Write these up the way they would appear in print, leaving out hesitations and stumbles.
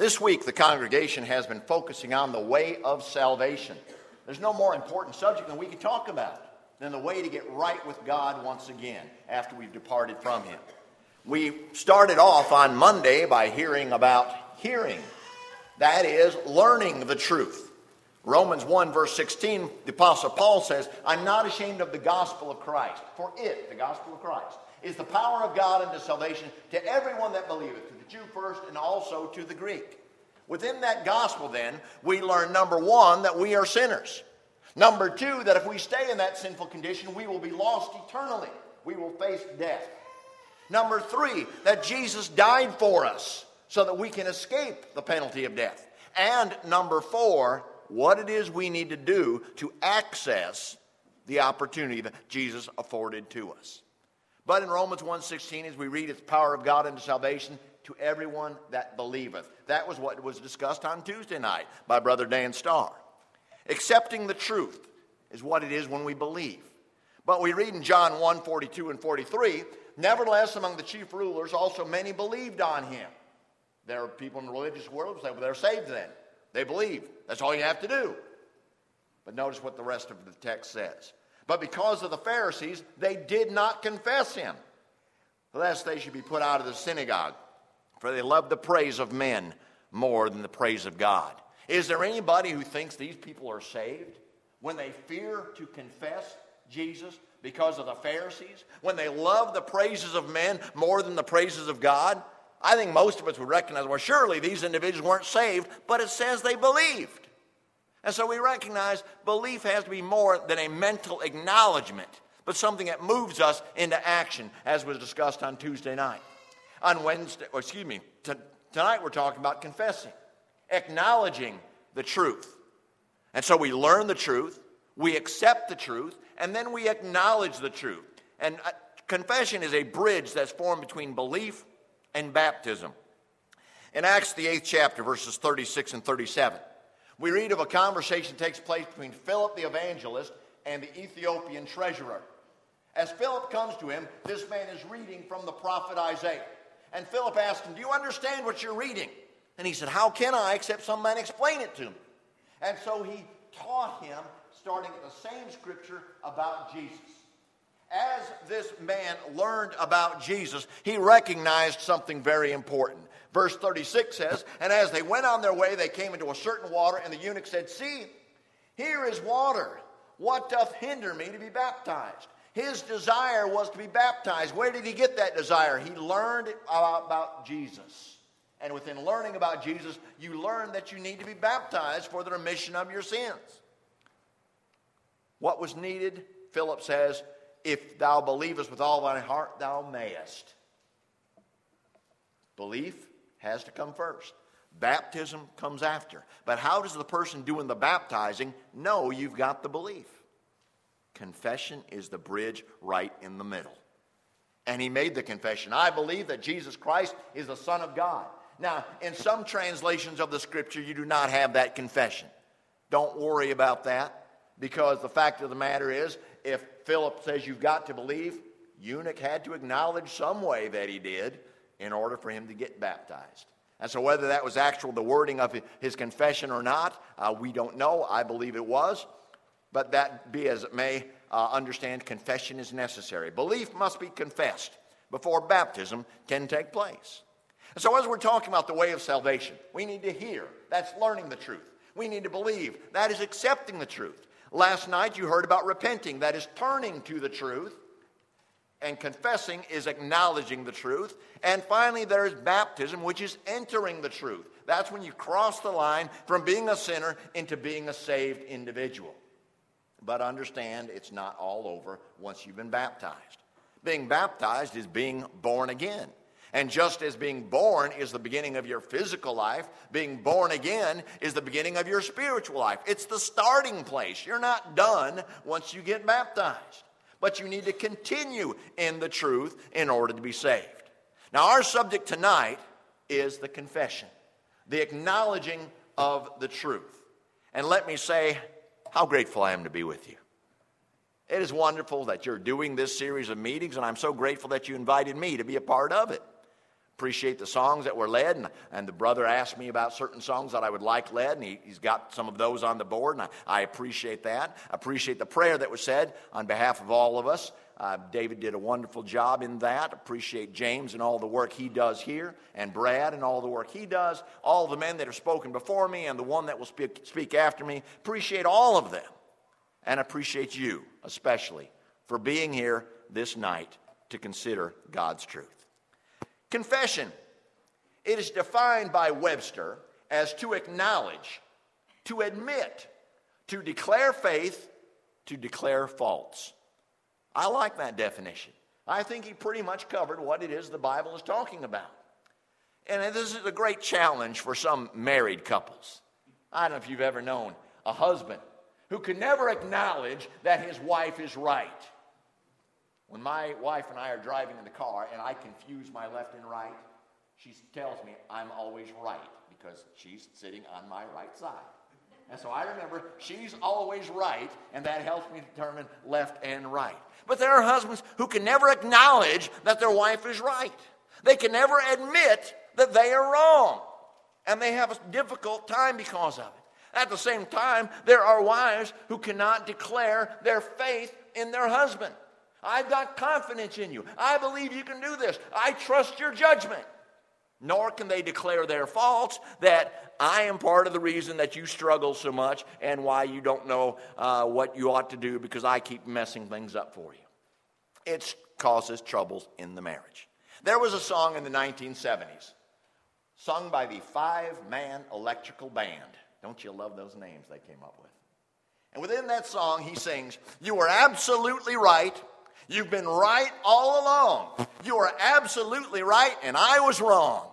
This week, the congregation has been focusing on the way of salvation. There's no more important subject than we can talk about than the way to get right with God once again after we've departed from Him. We started off on Monday by hearing about hearing. That is, learning the truth. Romans 1 verse 16, the Apostle Paul says, I'm not ashamed of the gospel of Christ, for it, the gospel of Christ, is the power of God unto salvation to everyone that believeth, to the Jew first and also to the Greek. Within that gospel then, we learn number one, that we are sinners. Number two, that if we stay in that sinful condition, we will be lost eternally. We will face death. Number three, that Jesus died for us so that we can escape the penalty of death. And number four, what it is we need to do to access the opportunity that Jesus afforded to us. But in Romans 1:16, as we read, it's the power of God unto salvation to everyone that believeth. That was what was discussed on Tuesday night by Brother Dan Starr. Accepting the truth is what it is when we believe. But we read in John 1:42 and 43, nevertheless among the chief rulers also many believed on him. There are people in the religious world who say, well, they're saved then. They believe. That's all you have to do. But notice what the rest of the text says. But because of the Pharisees, they did not confess him, lest they should be put out of the synagogue. For they love the praise of men more than the praise of God. Is there anybody who thinks these people are saved when they fear to confess Jesus because of the Pharisees? When they love the praises of men more than the praises of God? I think most of us would recognize, well, surely these individuals weren't saved, but it says they believed. And so we recognize belief has to be more than a mental acknowledgement, but something that moves us into action, as was discussed on Tuesday night. Tonight we're talking about confessing, acknowledging the truth. And so we learn the truth, we accept the truth, and then we acknowledge the truth. And confession is a bridge that's formed between belief and baptism. In Acts, the 8th chapter, verses 36 and 37, we read of a conversation that takes place between Philip the evangelist and the Ethiopian treasurer. As Philip comes to him, this man is reading from the prophet Isaiah. And Philip asked him, do you understand what you're reading? And he said, how can I except some man explain it to me? And so he taught him, starting at the same scripture, about Jesus. As this man learned about Jesus, he recognized something very important. Verse 36 says, and as they went on their way, they came into a certain water, and the eunuch said, see, here is water. What doth hinder me to be baptized? His desire was to be baptized. Where did he get that desire? He learned about Jesus. And within learning about Jesus, you learn that you need to be baptized for the remission of your sins. What was needed? Philip says, if thou believest with all thy heart, thou mayest. Belief has to come first. Baptism comes after. But how does the person doing the baptizing know you've got the belief? Confession is the bridge right in the middle. And he made the confession, I believe that Jesus Christ is the Son of God. Now, in some translations of the scripture, you do not have that confession. Don't worry about that, because the fact of the matter is, if Philip says you've got to believe, eunuch had to acknowledge some way that he did in order for him to get baptized. And so whether that was the wording of his confession or not, we don't know. I believe it was. But that be as it may, understand confession is necessary. Belief must be confessed before baptism can take place. And so as we're talking about the way of salvation, we need to hear. That's learning the truth. We need to believe. That is accepting the truth. Last night you heard about repenting. That is turning to the truth. And confessing is acknowledging the truth. And finally there is baptism, which is entering the truth. That's when you cross the line from being a sinner into being a saved individual. But understand, it's not all over once you've been baptized. Being baptized is being born again. And just as being born is the beginning of your physical life, being born again is the beginning of your spiritual life. It's the starting place. You're not done once you get baptized. But you need to continue in the truth in order to be saved. Now, our subject tonight is the confession, the acknowledging of the truth. And let me say how grateful I am to be with you. It is wonderful that you're doing this series of meetings, and I'm so grateful that you invited me to be a part of it. Appreciate the songs that were led, and the brother asked me about certain songs that I would like led, and he's got some of those on the board, and I appreciate that. I appreciate the prayer that was said on behalf of all of us. David did a wonderful job in that. Appreciate James and all the work he does here, and Brad and all the work he does, all the men that have spoken before me and the one that will speak after me. Appreciate all of them, and appreciate you especially for being here this night to consider God's truth. Confession, it is defined by Webster as to acknowledge, to admit, to declare faith, to declare faults. I like that definition. I think he pretty much covered what it is the Bible is talking about. And this is a great challenge for some married couples. I don't know if you've ever known a husband who can never acknowledge that his wife is right. When my wife and I are driving in the car and I confuse my left and right, she tells me I'm always right because she's sitting on my right side. And so I remember she's always right, and that helps me determine left and right. But there are husbands who can never acknowledge that their wife is right. They can never admit that they are wrong, and they have a difficult time because of it. At the same time, there are wives who cannot declare their faith in their husband. I've got confidence in you. I believe you can do this. I trust your judgment. Nor can they declare their faults, that I am part of the reason that you struggle so much and why you don't know what you ought to do because I keep messing things up for you. It causes troubles in the marriage. There was a song in the 1970s sung by the 5-man electrical band. Don't you love those names they came up with? And within that song he sings, "You are absolutely right. You've been right all along. You are absolutely right, and I was wrong."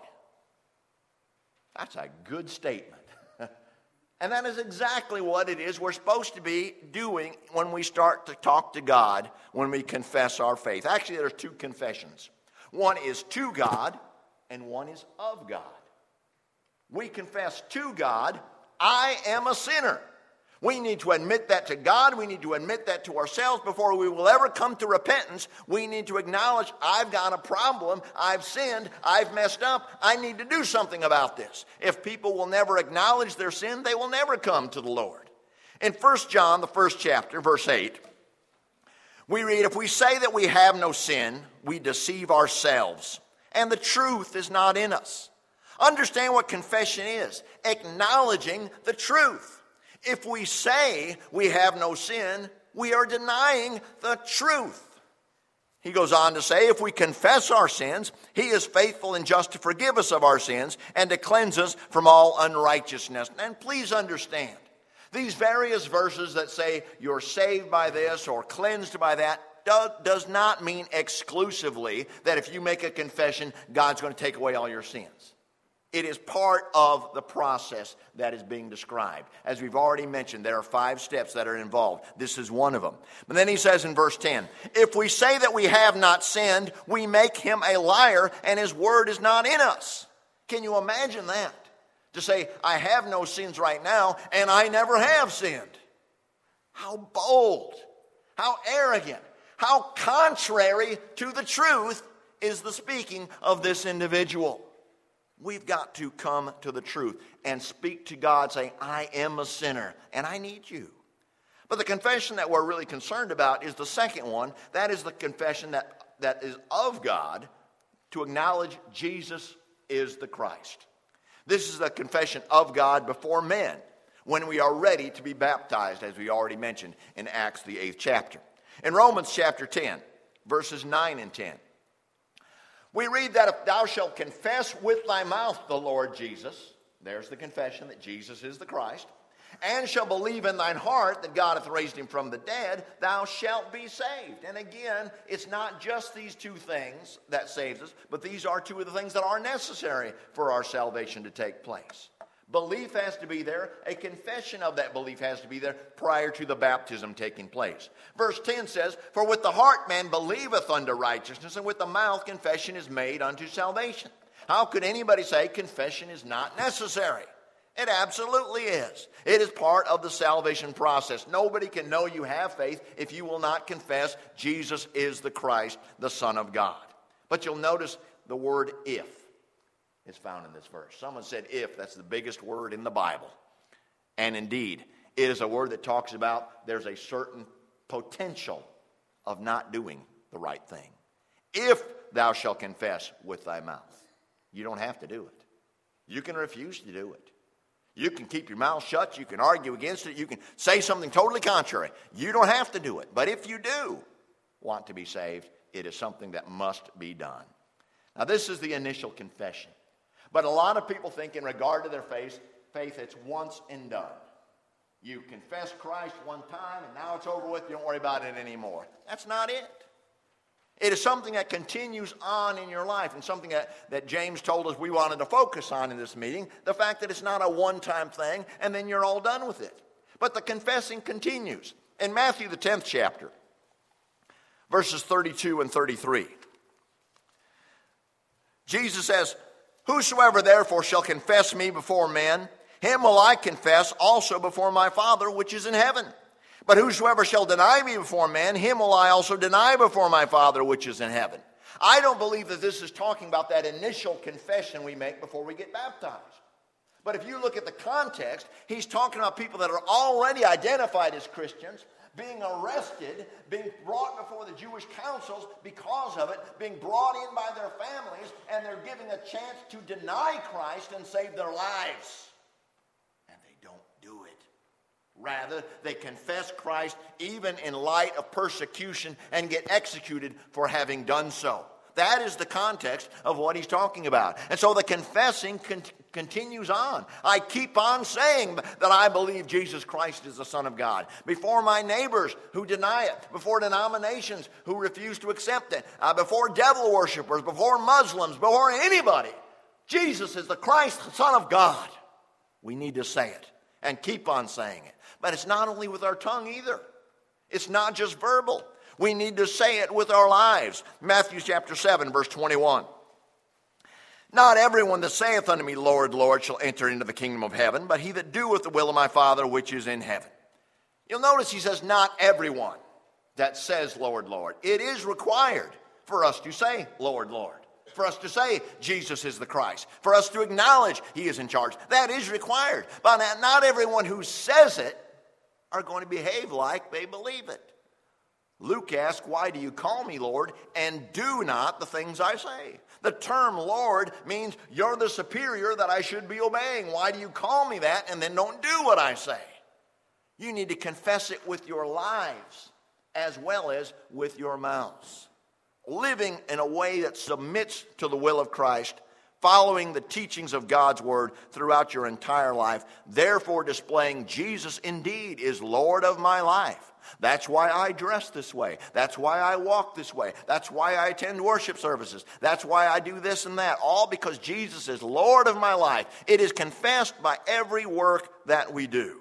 That's a good statement. And that is exactly what it is we're supposed to be doing when we start to talk to God, when we confess our faith. Actually, there's 2 confessions. One is to God, and one is of God. We confess to God, I am a sinner. We need to admit that to God. We need to admit that to ourselves before we will ever come to repentance. We need to acknowledge, I've got a problem. I've sinned. I've messed up. I need to do something about this. If people will never acknowledge their sin, they will never come to the Lord. In 1 John, the 1st chapter, verse 8, we read, "If we say that we have no sin, we deceive ourselves, and the truth is not in us." Understand what confession is. Acknowledging the truth. If we say we have no sin, we are denying the truth. He goes on to say, if we confess our sins, he is faithful and just to forgive us of our sins and to cleanse us from all unrighteousness. And please understand, these various verses that say you're saved by this or cleansed by that does not mean exclusively that if you make a confession, God's going to take away all your sins. It is part of the process that is being described. As we've already mentioned, there are 5 steps that are involved. This is one of them. But then he says in verse 10, if we say that we have not sinned, we make him a liar, and his word is not in us. Can you imagine that? To say, I have no sins right now, and I never have sinned. How bold, how arrogant, how contrary to the truth is the speaking of this individual. We've got to come to the truth and speak to God saying, I am a sinner and I need you. But the confession that we're really concerned about is the second one. That is the confession that is of God, to acknowledge Jesus is the Christ. This is the confession of God before men when we are ready to be baptized, as we already mentioned in Acts, the 8th chapter. In Romans chapter 10, verses 9 and 10, we read that if thou shalt confess with thy mouth the Lord Jesus, there's the confession that Jesus is the Christ, and shall believe in thine heart that God hath raised him from the dead, thou shalt be saved. And again, it's not just these 2 things that saves us, but these are 2 of the things that are necessary for our salvation to take place. Belief has to be there. A confession of that belief has to be there prior to the baptism taking place. Verse 10 says, for with the heart man believeth unto righteousness, and with the mouth confession is made unto salvation. How could anybody say confession is not necessary? It absolutely is. It is part of the salvation process. Nobody can know you have faith if you will not confess Jesus is the Christ, the Son of God. But you'll notice the word if. is found in this verse. Someone said if, that's the biggest word in the Bible. And indeed, it is a word that talks about there's a certain potential of not doing the right thing. If thou shalt confess with thy mouth. You don't have to do it. You can refuse to do it. You can keep your mouth shut. You can argue against it. You can say something totally contrary. You don't have to do it. But if you do want to be saved, it is something that must be done. Now, this is the initial confession. But a lot of people think in regard to their faith, it's once and done. You confess Christ one time, and now it's over with. You don't worry about it anymore. That's not it. It is something that continues on in your life, and something that James told us we wanted to focus on in this meeting, the fact that it's not a one-time thing, and then you're all done with it. But the confessing continues. In Matthew, the 10th chapter, verses 32 and 33, Jesus says, "Whosoever therefore shall confess me before men, him will I confess also before my Father which is in heaven. But whosoever shall deny me before men, him will I also deny before my Father which is in heaven." I don't believe that this is talking about that initial confession we make before we get baptized. But if you look at the context, he's talking about people that are already identified as Christians, being arrested, being brought before the Jewish councils because of it, being brought in by their families, and they're given a chance to deny Christ and save their lives. And they don't do it. Rather, they confess Christ even in light of persecution and get executed for having done so. That is the context of what he's talking about. And so the confessing continues on. I keep on saying that I believe Jesus Christ is the Son of God. Before my neighbors who deny it, before denominations who refuse to accept it, before devil worshipers, before Muslims, before anybody, Jesus is the Christ, the Son of God. We need to say it and keep on saying it. But it's not only with our tongue either. It's not just verbal. We need to say it with our lives. Matthew chapter 7, verse 21. "Not everyone that saith unto me, Lord, Lord, shall enter into the kingdom of heaven, but he that doeth the will of my Father which is in heaven." You'll notice he says, not everyone that says, Lord, Lord. It is required for us to say, Lord, Lord. For us to say Jesus is the Christ. For us to acknowledge he is in charge. That is required. But not everyone who says it are going to behave like they believe it. Luke asks, "Why do you call me Lord and do not the things I say?" The term Lord means you're the superior that I should be obeying. Why do you call me that and then don't do what I say? You need to confess it with your lives as well as with your mouths. Living in a way that submits to the will of Christ, following the teachings of God's word throughout your entire life, therefore displaying Jesus indeed is Lord of my life. That's why I dress this way. That's why I walk this way. That's why I attend worship services. That's why I do this and that. All because Jesus is Lord of my life. It is confessed by every work that we do.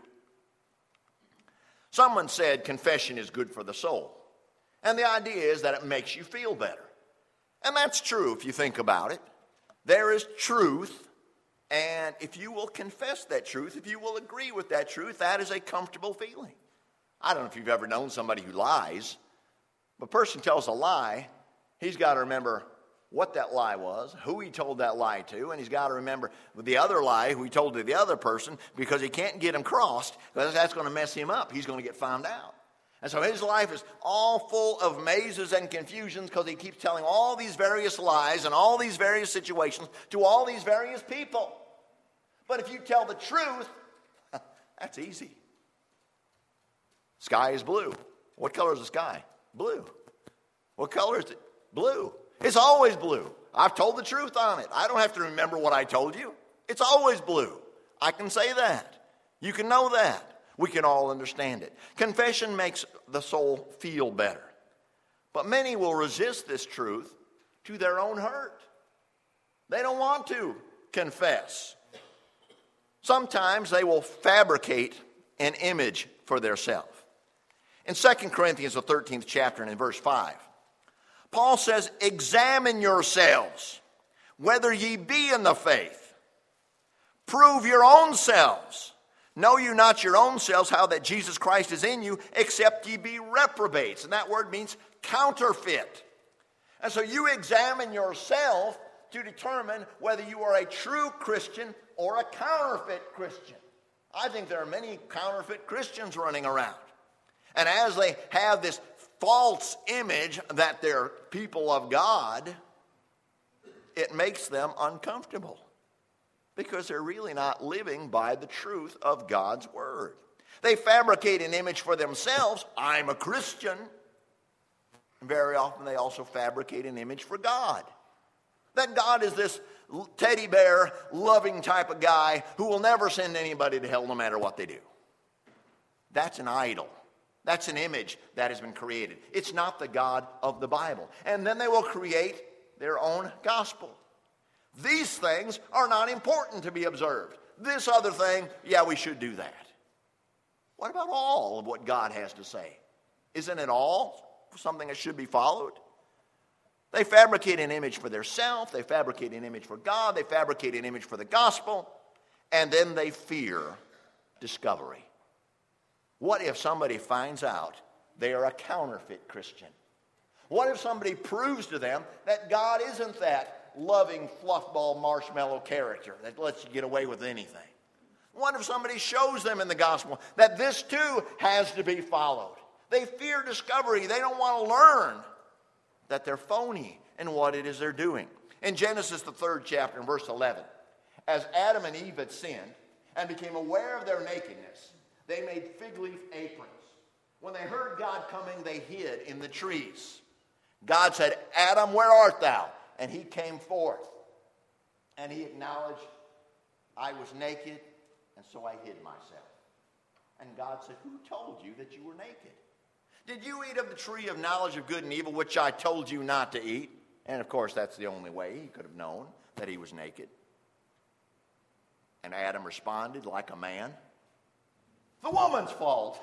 Someone said confession is good for the soul. And the idea is that it makes you feel better. And that's true if you think about it. There is truth, and if you will confess that truth, if you will agree with that truth, that is a comfortable feeling. I don't know if you've ever known somebody who lies. If a person tells a lie, he's got to remember what that lie was, who he told that lie to, and he's got to remember the other lie who he told to the other person, because he can't get him crossed, because that's going to mess him up. He's going to get found out. And so his life is all full of mazes and confusions because he keeps telling all these various lies and all these various situations to all these various people. But if you tell the truth, that's easy. Sky is blue. What color is the sky? Blue. What color is it? Blue. It's always blue. I've told the truth on it. I don't have to remember what I told you. It's always blue. I can say that. You can know that. We can all understand it. Confession makes the soul feel better. But many will resist this truth to their own hurt. They don't want to confess. Sometimes they will fabricate an image for themselves. In 2 Corinthians, the 13th chapter, and in verse 5, Paul says, "Examine yourselves, whether ye be in the faith. Prove your own selves. Know you not your own selves how that Jesus Christ is in you, except ye be reprobates." And that word means counterfeit. And so you examine yourself to determine whether you are a true Christian or a counterfeit Christian. I think there are many counterfeit Christians running around. And as they have this false image that they're people of God, it makes them uncomfortable because they're really not living by the truth of God's word. They fabricate an image for themselves. I'm a Christian. Very often they also fabricate an image for God. That God is this teddy bear, loving type of guy who will never send anybody to hell no matter what they do. That's an idol. That's an image that has been created. It's not the God of the Bible. And then they will create their own gospel. These things are not important to be observed. This other thing, yeah, we should do that. What about all of what God has to say? Isn't it all something that should be followed? They fabricate an image for themselves. They fabricate an image for God. They fabricate an image for the gospel. And then they fear discovery. What if somebody finds out they are a counterfeit Christian? What if somebody proves to them that God isn't that loving, fluffball, marshmallow character that lets you get away with anything? What if somebody shows them in the gospel that this too has to be followed? They fear discovery. They don't want to learn that they're phony in what it is they're doing. In Genesis, the 3rd chapter, in verse 11, as Adam and Eve had sinned and became aware of their nakedness, they made fig leaf aprons. When they heard God coming, they hid in the trees. God said, Adam, where art thou? And he came forth. And he acknowledged, I was naked, and so I hid myself. And God said, who told you that you were naked? Did you eat of the tree of knowledge of good and evil, which I told you not to eat? And of course, that's the only way he could have known that he was naked. And Adam responded like a man. The woman's fault.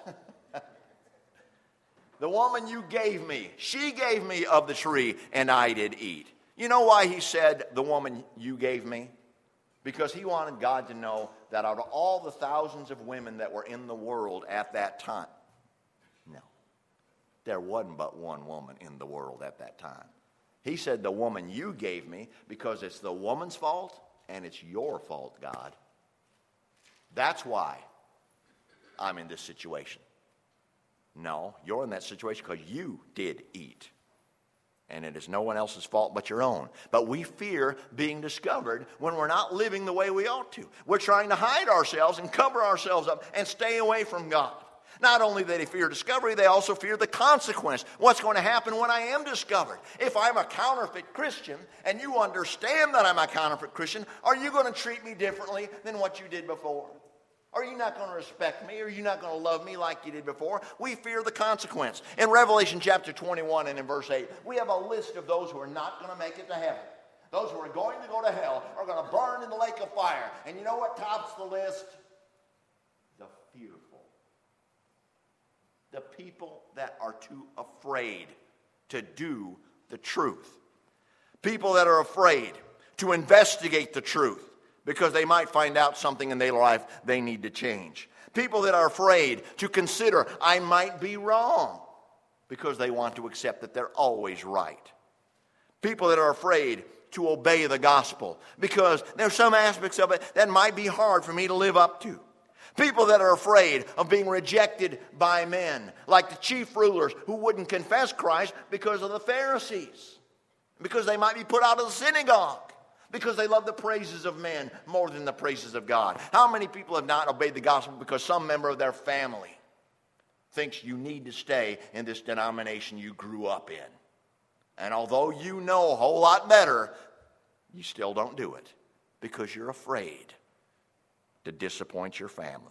The woman you gave me, she gave me of the tree, and I did eat. You know why he said, the woman you gave me? Because he wanted God to know that out of all the thousands of women that were in the world at that time, no, there wasn't but one woman in the world at that time. He said, the woman you gave me, because it's the woman's fault and it's your fault, God. That's why I'm in this situation. No, you're in that situation because you did eat. And it is no one else's fault but your own. But we fear being discovered when we're not living the way we ought to. We're trying to hide ourselves and cover ourselves up and stay away from God. Not only do they fear discovery, they also fear the consequence. What's going to happen when I am discovered? If I'm a counterfeit Christian and you understand that I'm a counterfeit Christian, are you going to treat me differently than what you did before? Are you not going to respect me? Are you not going to love me like you did before? We fear the consequence. In Revelation chapter 21 and in verse 8, we have a list of those who are not going to make it to heaven. Those who are going to go to hell are going to burn in the lake of fire. And you know what tops the list? The fearful. The people that are too afraid to do the truth. People that are afraid to investigate the truth, because they might find out something in their life they need to change. People that are afraid to consider, I might be wrong, because they want to accept that they're always right. People that are afraid to obey the gospel, because there's some aspects of it that might be hard for me to live up to. People that are afraid of being rejected by men, like the chief rulers who wouldn't confess Christ because of the Pharisees, because they might be put out of the synagogue, because they love the praises of men more than the praises of God. How many people have not obeyed the gospel because some member of their family thinks you need to stay in this denomination you grew up in? And although you know a whole lot better, you still don't do it because you're afraid to disappoint your family.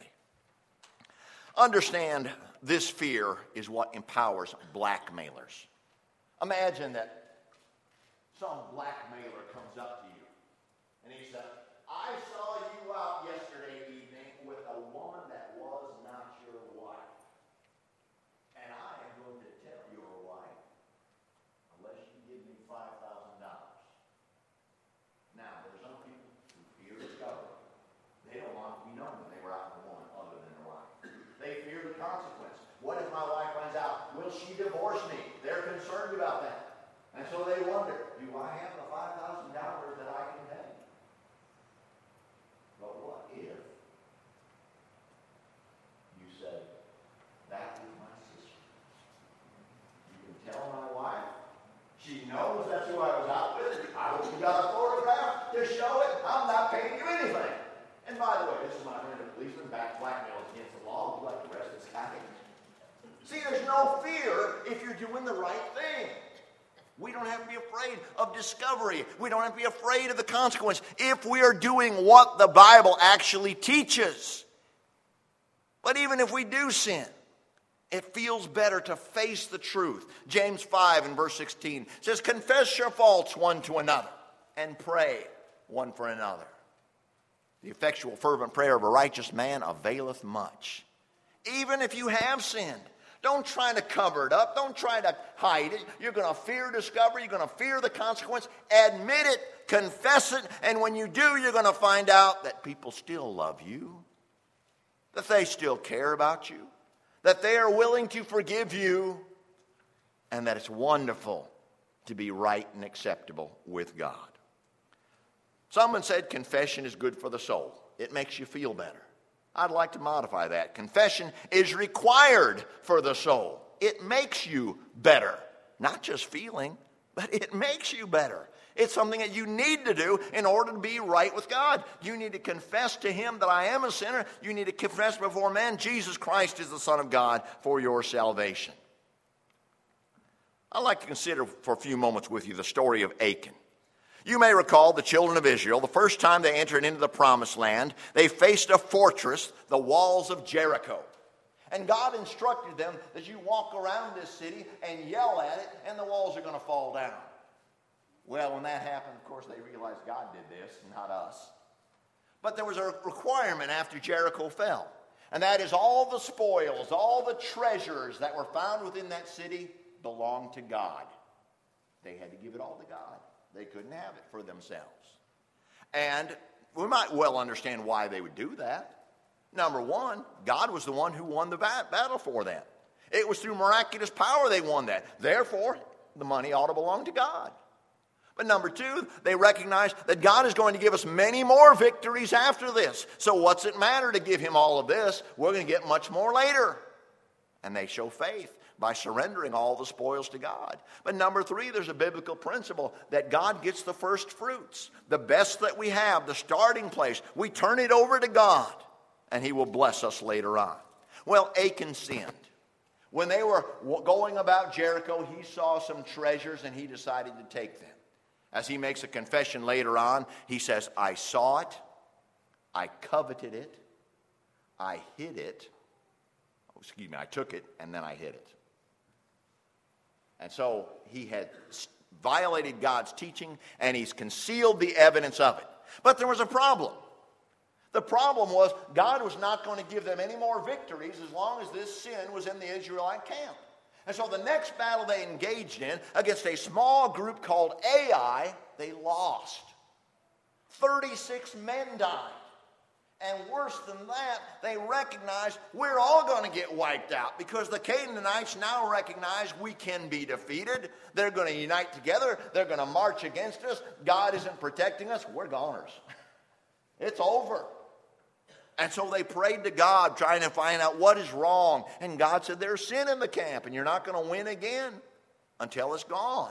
Understand, this fear is what empowers blackmailers. Imagine that some blackmailer comes up to you and he said, I saw you out yesterday evening with a woman that was not your wife. And I am going to tell your wife unless you give me $5,000. Now, there's some people who fear discovery. They don't want to be known that they were out with a woman other than their wife. They fear the consequence. What if my wife finds out? Will she divorce me? They're concerned about that. And so they wonder, do I have the $5,000 that I you're doing the right thing. We don't have to be afraid of discovery. We don't have to be afraid of the consequence if we are doing what the Bible actually teaches. But even if we do sin, it feels better to face the truth. James 5 and verse 16 says, confess your faults one to another and pray one for another. The effectual fervent prayer of a righteous man availeth much. Even if you have sinned, don't try to cover it up. Don't try to hide it. You're going to fear discovery. You're going to fear the consequence. Admit it. Confess it. And when you do, you're going to find out that people still love you, that they still care about you, that they are willing to forgive you, and that it's wonderful to be right and acceptable with God. Someone said confession is good for the soul. It makes you feel better. I'd like to modify that. Confession is required for the soul. It makes you better. Not just feeling, but it makes you better. It's something that you need to do in order to be right with God. You need to confess to Him that I am a sinner. You need to confess before men Jesus Christ is the Son of God for your salvation. I'd like to consider for a few moments with you the story of Achan. You may recall the children of Israel, the first time they entered into the promised land, they faced a fortress, the walls of Jericho. And God instructed them that you walk around this city and yell at it, and the walls are going to fall down. Well, when that happened, of course, they realized God did this, not us. But there was a requirement after Jericho fell, and that is all the spoils, all the treasures that were found within that city belonged to God. They had to give it all to God. They couldn't have it for themselves. And we might well understand why they would do that. Number one, God was the one who won the battle for them. It was through miraculous power they won that. Therefore, the money ought to belong to God. But number two, they recognize that God is going to give us many more victories after this. So what's it matter to give Him all of this? We're going to get much more later. And they show faith by surrendering all the spoils to God. But number three, there's a biblical principle that God gets the first fruits. The best that we have, the starting place, we turn it over to God, and He will bless us later on. Well, Achan sinned. When they were going about Jericho, he saw some treasures, and he decided to take them. As he makes a confession later on, he says, I saw it, I coveted it, I hid it. I took it, and then I hid it. And so he had violated God's teaching, and he's concealed the evidence of it. But there was a problem. The problem was God was not going to give them any more victories as long as this sin was in the Israelite camp. And so the next battle they engaged in against a small group called Ai, they lost. 36 men died. And worse than that, they recognized we're all going to get wiped out because the Canaanites now recognize we can be defeated. They're going to unite together. They're going to march against us. God isn't protecting us. We're goners. It's over. And so they prayed to God trying to find out what is wrong. And God said, there's sin in the camp and you're not going to win again until it's gone.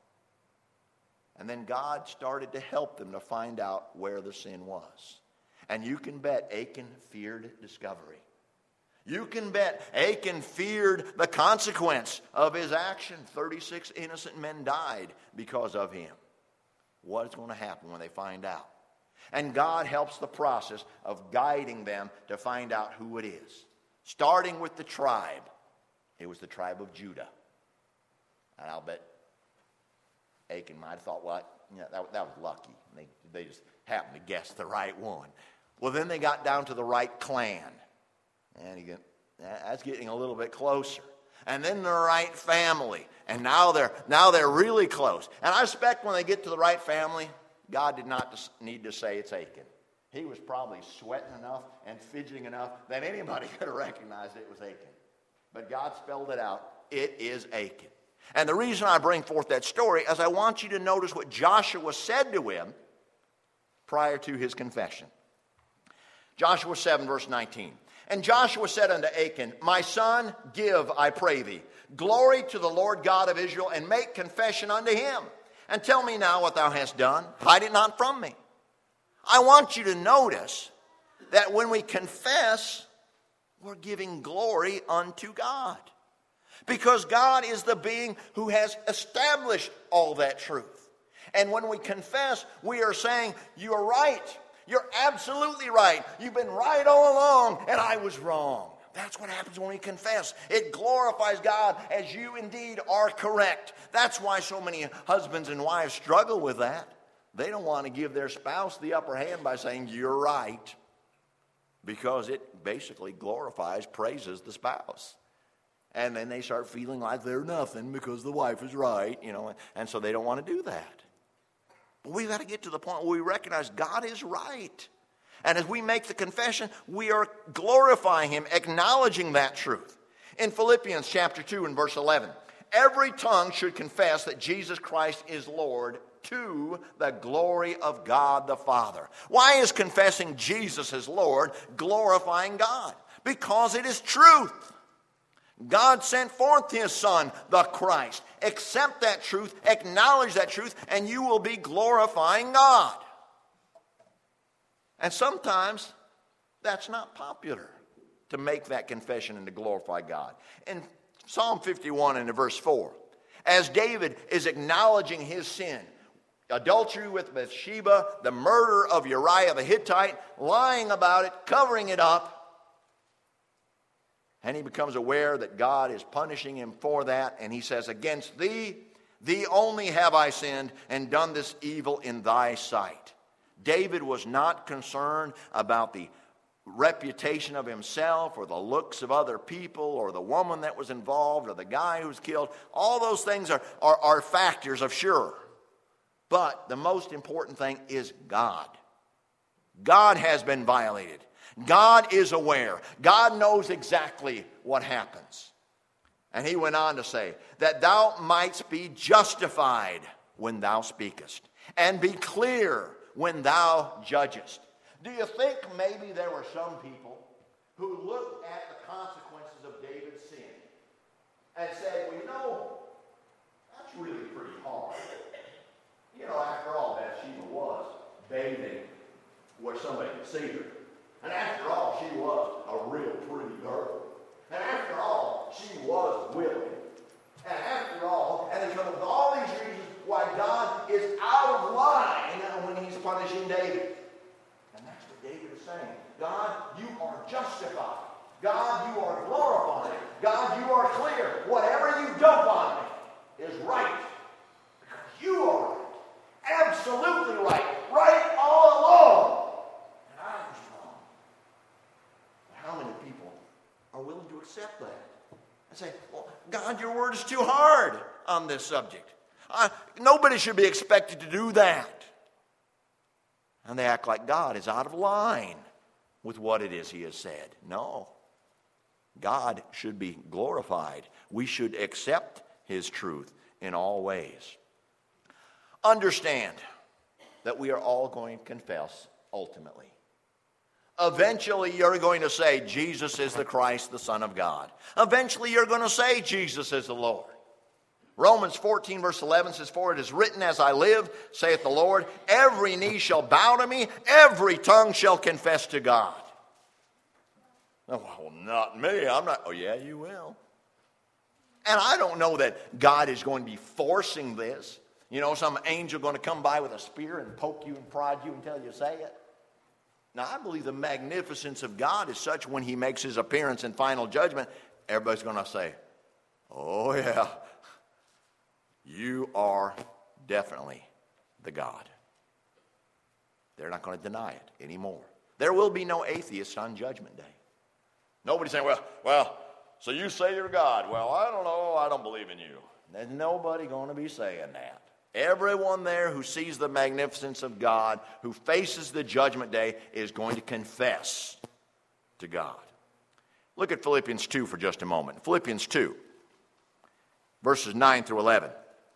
And then God started to help them to find out where the sin was. And you can bet Achan feared discovery. You can bet Achan feared the consequence of his action. 36 innocent men died because of him. What is going to happen when they find out? And God helps the process of guiding them to find out who it is. Starting with the tribe. It was the tribe of Judah. And I'll bet Achan might have thought, well, that was lucky. They just happened to guess the right one. Well, then they got down to the right clan. And that's getting a little bit closer. And then the right family. And now they're really close. And I expect when they get to the right family, God did not need to say it's Achan. He was probably sweating enough and fidgeting enough that anybody could have recognized it was Achan. But God spelled it out. It is Achan. And the reason I bring forth that story is I want you to notice what Joshua said to him prior to his confession. Joshua 7, verse 19. And Joshua said unto Achan, my son, give, I pray thee, glory to the Lord God of Israel, and make confession unto him. And tell me now what thou hast done. Hide it not from me. I want you to notice that when we confess, we're giving glory unto God. Because God is the being who has established all that truth. And when we confess, we are saying, you are right. You're absolutely right. You've been right all along, and I was wrong. That's what happens when we confess. It glorifies God as you indeed are correct. That's why so many husbands and wives struggle with that. They don't want to give their spouse the upper hand by saying, you're right, because it basically glorifies, praises the spouse. And then they start feeling like they're nothing because the wife is right, and so they don't want to do that. But we've got to get to the point where we recognize God is right. And as we make the confession, we are glorifying him, acknowledging that truth. In Philippians chapter 2 and verse 11, every tongue should confess that Jesus Christ is Lord, to the glory of God the Father. Why is confessing Jesus as Lord glorifying God? Because it is truth. God sent forth his Son, the Christ. Accept that truth, acknowledge that truth, and you will be glorifying God. And sometimes that's not popular to make that confession and to glorify God. In Psalm 51 and verse 4, as David is acknowledging his sin, adultery with Bathsheba, the murder of Uriah the Hittite, lying about it, covering it up, and he becomes aware that God is punishing him for that, and he says, against thee only have I sinned and done this evil in thy sight. David was not concerned about the reputation of himself or the looks of other people or the woman that was involved or the guy who was killed. All those things are factors of sure. But the most important thing is God. God has been violated. God is aware. God knows exactly what happens. And he went on to say, that thou mightst be justified when thou speakest, and be clear when thou judgest. Do you think maybe there were some people who looked at the consequences of David's sin and said, well, that's really pretty hard. After all, Bathsheba was bathing where somebody could see her. And after all, she was a real pretty girl. And after all, she was willing. And after all, and there's all these reasons why God is out of line when he's punishing David. And that's what David is saying. God, you are justified. God, you are glorified. God, you are clear. Whatever you dump on me is right. Because you are right. Absolutely right. Right all along. And I was wrong. How many people are willing to accept that? And say, well, God, your word is too hard on this subject. Nobody should be expected to do that. And they act like God is out of line with what it is he has said. No. God should be glorified. We should accept his truth in all ways. Understand that we are all going to confess ultimately. Eventually you're going to say Jesus is the Christ, the Son of God. Eventually you're going to say Jesus is the Lord. Romans 14 verse 11 says, for it is written, as I live, saith the Lord, every knee shall bow to me, every tongue shall confess to God. Oh, well, not me. I'm not. Oh, yeah, you will. And I don't know that God is going to be forcing this. Some angel going to come by with a spear and poke you and prod you until you say it. Now, I believe the magnificence of God is such when he makes his appearance in final judgment, everybody's going to say, oh, yeah, you are definitely the God. They're not going to deny it anymore. There will be no atheists on Judgment Day. Nobody's saying, well, so you say you're God. Well, I don't know. I don't believe in you. There's nobody going to be saying that. Everyone there who sees the magnificence of God, who faces the judgment day, is going to confess to God. Look at Philippians 2 for just a moment. Philippians 2, verses 9 through 11.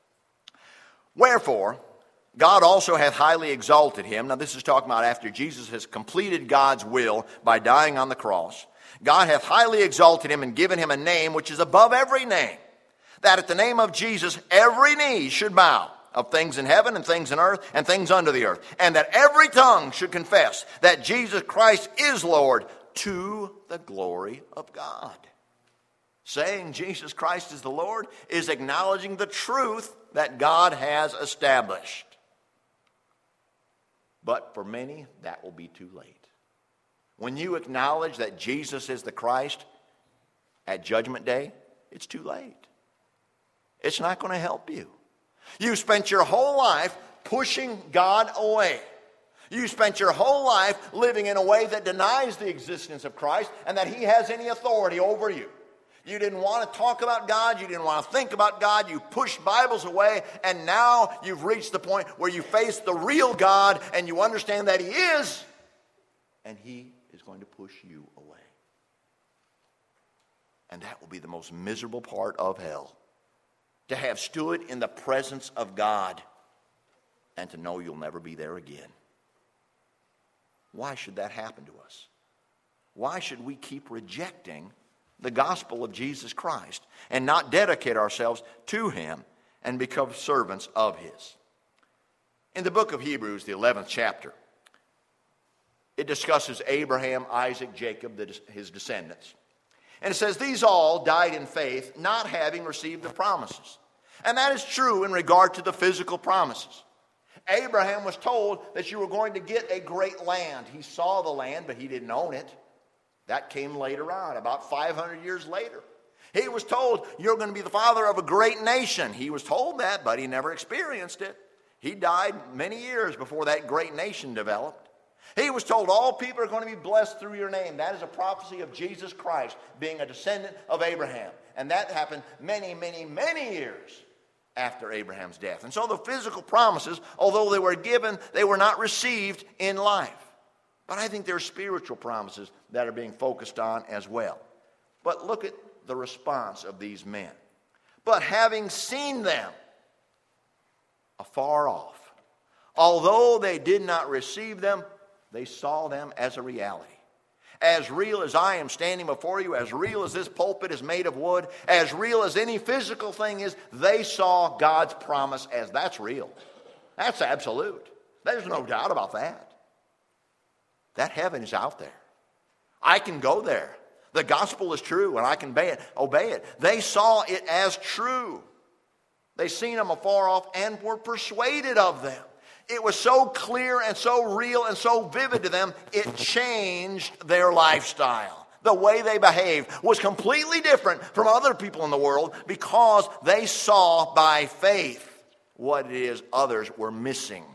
Wherefore, God also hath highly exalted him. Now this is talking about after Jesus has completed God's will by dying on the cross. God hath highly exalted him and given him a name which is above every name, that at the name of Jesus every knee should bow, of things in heaven and things in earth and things under the earth, and that every tongue should confess that Jesus Christ is Lord, to the glory of God. Saying Jesus Christ is the Lord is acknowledging the truth that God has established. But for many, that will be too late. When you acknowledge that Jesus is the Christ at Judgment Day, it's too late. It's not going to help you. You spent your whole life pushing God away. You spent your whole life living in a way that denies the existence of Christ and that He has any authority over you. You didn't want to talk about God. You didn't want to think about God. You pushed Bibles away, and now you've reached the point where you face the real God and you understand that He is, and He is going to push you away. And that will be the most miserable part of hell. To have stood in the presence of God and to know you'll never be there again. Why should that happen to us? Why should we keep rejecting the gospel of Jesus Christ and not dedicate ourselves to Him and become servants of His? In the book of Hebrews, the 11th chapter, it discusses Abraham, Isaac, Jacob, his descendants. And it says, these all died in faith, not having received the promises. And that is true in regard to the physical promises. Abraham was told that you were going to get a great land. He saw the land, but he didn't own it. That came later on, about 500 years later. He was told, you're going to be the father of a great nation. He was told that, but he never experienced it. He died many years before that great nation developed. He was told all people are going to be blessed through your name. That is a prophecy of Jesus Christ being a descendant of Abraham. And that happened many, many, many years after Abraham's death. And so the physical promises, although they were given, they were not received in life. But I think there are spiritual promises that are being focused on as well. But look at the response of these men. But having seen them afar off, although they did not receive them, they saw them as a reality. As real as I am standing before you, as real as this pulpit is made of wood, as real as any physical thing is, they saw God's promise as that's real. That's absolute. There's no doubt about that. That heaven is out there. I can go there. The gospel is true and I can obey it. They saw it as true. They seen them afar off and were persuaded of them. It was so clear and so real and so vivid to them, it changed their lifestyle. The way they behaved was completely different from other people in the world because they saw by faith what it is others were missing.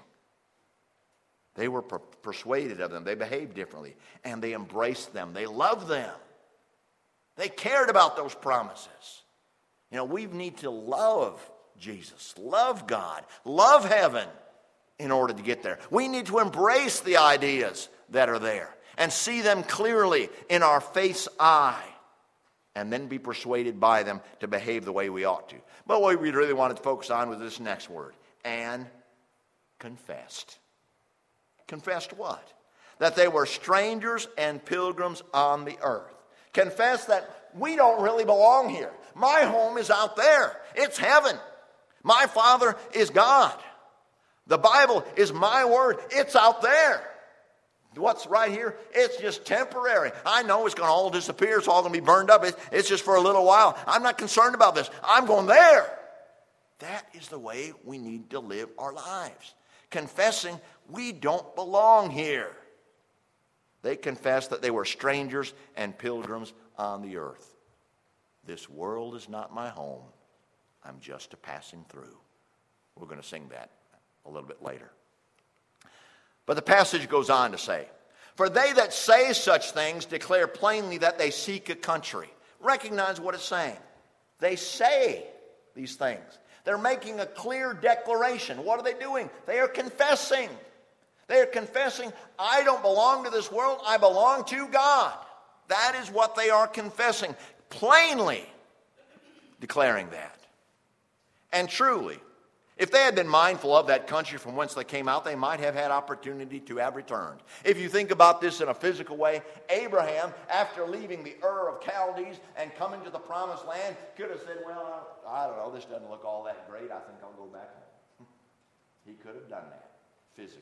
They were persuaded of them. They behaved differently. And they embraced them. They loved them. They cared about those promises. You know, we need to love Jesus, love God, love heaven in order to get there. We need to embrace the ideas that are there and see them clearly in our faith's eye and then be persuaded by them to behave the way we ought to. But what we really wanted to focus on was this next word, and confessed. Confessed what? That they were strangers and pilgrims on the earth. Confess that we don't really belong here. My home is out there. It's heaven. My Father is God. The Bible is my word. It's out there. What's right here? It's just temporary. I know it's going to all disappear. It's all going to be burned up. It's just for a little while. I'm not concerned about this. I'm going there. That is the way we need to live our lives. Confessing we don't belong here. They confessed that they were strangers and pilgrims on the earth. This world is not my home. I'm just a passing through. We're going to sing that a little bit later. But the passage goes on to say, for they that say such things declare plainly that they seek a country. Recognize what it's saying. They say these things. They're making a clear declaration. What are they doing? They are confessing. They are confessing, I don't belong to this world. I belong to God. That is what they are confessing. Plainly declaring that. And truly, if they had been mindful of that country from whence they came out, they might have had opportunity to have returned. If you think about this in a physical way, Abraham, after leaving the Ur of Chaldees and coming to the promised land, could have said, well, I don't know, this doesn't look all that great. I think I'll go back home. He could have done that physically.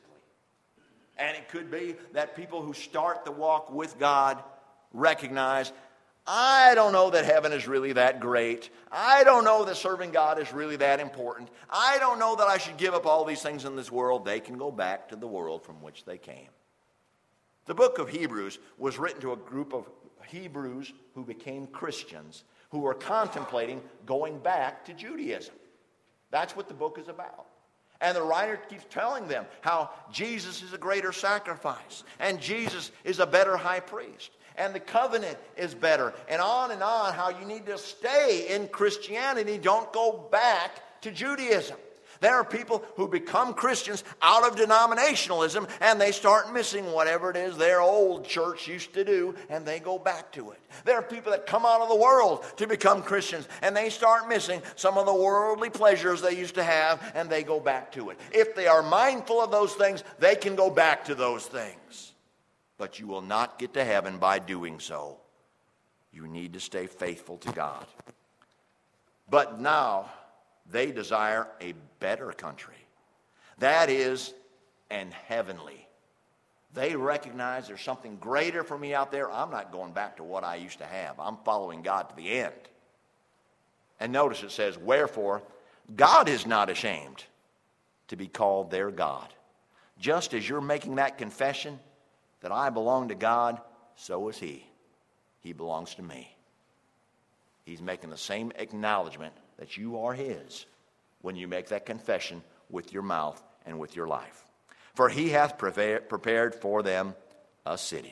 And it could be that people who start the walk with God recognize, I don't know that heaven is really that great. I don't know that serving God is really that important. I don't know that I should give up all these things in this world. They can go back to the world from which they came. The book of Hebrews was written to a group of Hebrews who became Christians, who were contemplating going back to Judaism. That's what the book is about. And the writer keeps telling them how Jesus is a greater sacrifice, and Jesus is a better high priest, and the covenant is better, and on, how you need to stay in Christianity. Don't go back to Judaism. There are people who become Christians out of denominationalism, and they start missing whatever it is their old church used to do, and they go back to it. There are people that come out of the world to become Christians, and they start missing some of the worldly pleasures they used to have, and they go back to it. If they are mindful of those things, they can go back to those things. But you will not get to heaven by doing so. You need to stay faithful to God. But now, they desire a better country. That is, an heavenly. They recognize there's something greater for me out there. I'm not going back to what I used to have. I'm following God to the end. And notice it says, wherefore, God is not ashamed to be called their God. Just as you're making that confession that I belong to God, so is He. He belongs to me. He's making the same acknowledgement that you are His when you make that confession with your mouth and with your life. For He hath prepared for them a city.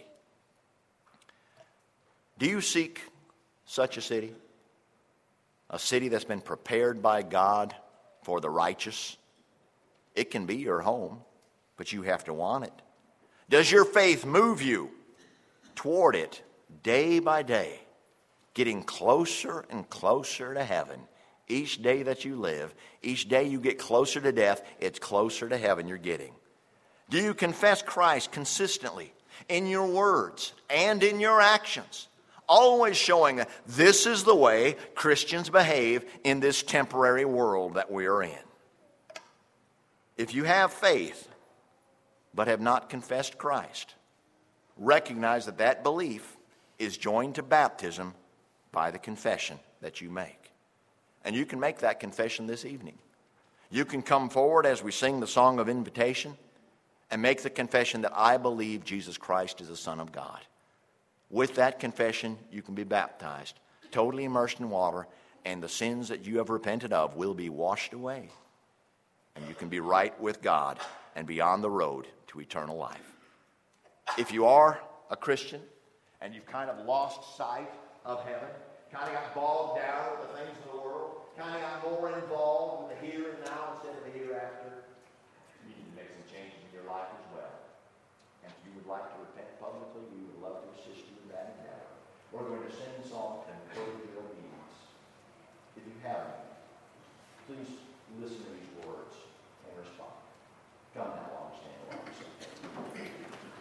Do you seek such a city? A city that's been prepared by God for the righteous? It can be your home, but you have to want it. Does your faith move you toward it day by day, getting closer and closer to heaven? Each day that you live, each day you get closer to death, it's closer to heaven you're getting. Do you confess Christ consistently in your words and in your actions? Always showing that this is the way Christians behave in this temporary world that we are in. If you have faith but have not confessed Christ, recognize that that belief is joined to baptism by the confession that you make. And you can make that confession this evening. You can come forward as we sing the song of invitation and make the confession that I believe Jesus Christ is the Son of God. With that confession, you can be baptized, totally immersed in water, and the sins that you have repented of will be washed away. And you can be right with God and be on the road to eternal life. If you are a Christian and you've kind of lost sight of heaven, kind of got bogged down with the things of the world, kind of got more involved with the here and now instead of the hereafter, you need to make some changes in your life as well. And if you would like to repent publicly, we would love to assist you in that endeavor. We're going to sing a song to encourage your obedience. If you haven't,